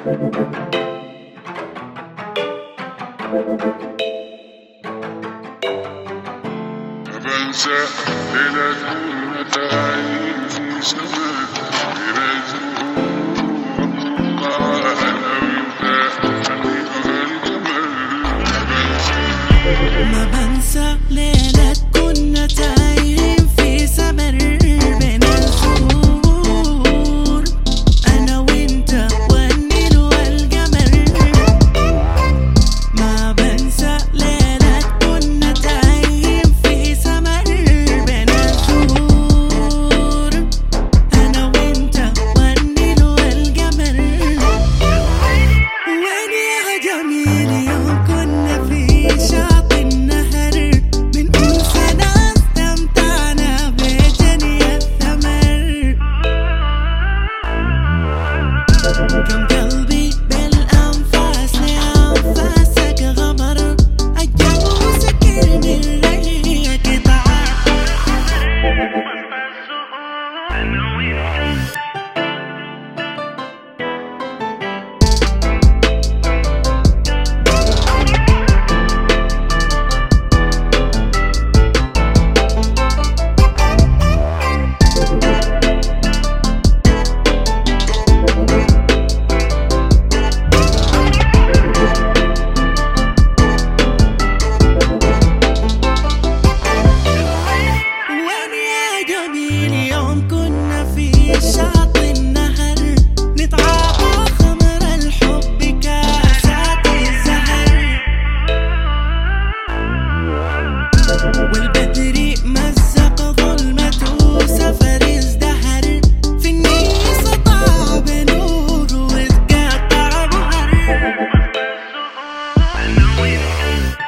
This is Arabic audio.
بنسى ليلة تعيش في سماء ما بنسى ليلة كنا تايهين في سمر بين الزهور، أنا وإنت والنيل والقمر. ما بنسى ليلة كنا تايهين في سمر بين الزهور، أنا وإنت والنيل والقمر. وين يا جميل يوم كنا في شاطئ النهر، من كل سنة استمتعنا بجني الثمر. كم قلبي بالأنفاس لأنفاسك غمر، الجو سكر من ريك طعام. يوم كنا في شاطئ النهر، نتعاطى خمر الحب كاسات الزهر، والبدر مزق ظلمته سفر ازدهر، في النيل سطع بنور واتقطع بهر.